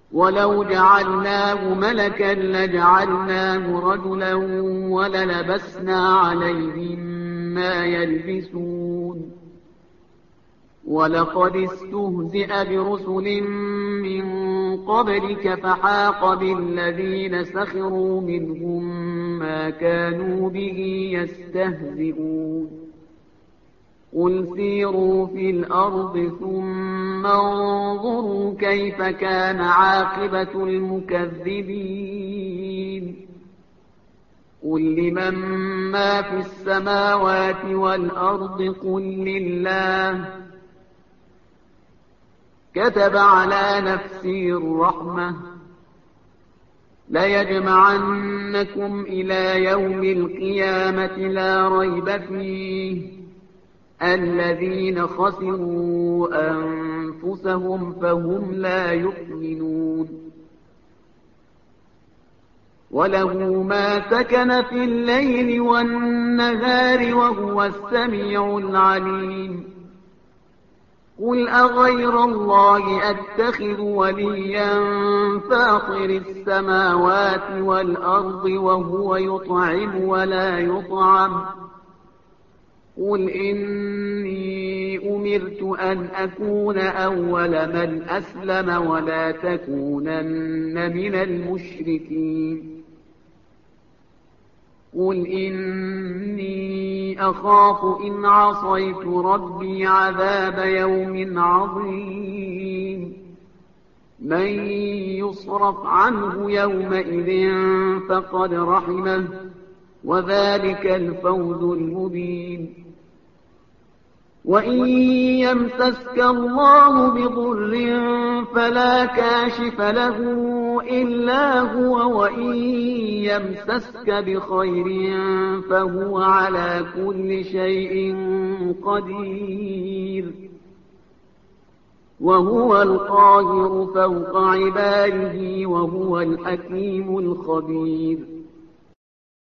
ولو جعلناه ملكا لجعلناه رجلا وللبسنا عليهم ما يلبسون ولقد استهزئ برسل من قبلك فحاق بالذين سخروا منهم ما كانوا به يستهزئون قل سيروا في الأرض ثم انظروا كيف كان عاقبة المكذبين قل لمن ما في السماوات والأرض قل لله كتب على نفسه الرحمة ليجمعنكم إلى يوم القيامة لا ريب فيه الذين خسروا أنفسهم فهم لا يؤمنون وله ما سكن في الليل والنهار وهو السميع العليم قل أغير الله أتخذ وليا فاطر السماوات والأرض وهو يطعم ولا يطعم قل إني أمرت أن أكون أول من أسلم ولا تكونن من المشركين قل إني أخاف إن عصيت ربي عذاب يوم عظيم من يصرف عنه يومئذ فقد رحمه وذلك الفوز المبين وإن يمسسك الله بضر فلا كاشف له إلا هو وإن يمسسك بخير فهو على كل شيء قدير وهو القاهر فوق عباده وهو الحكيم الخبير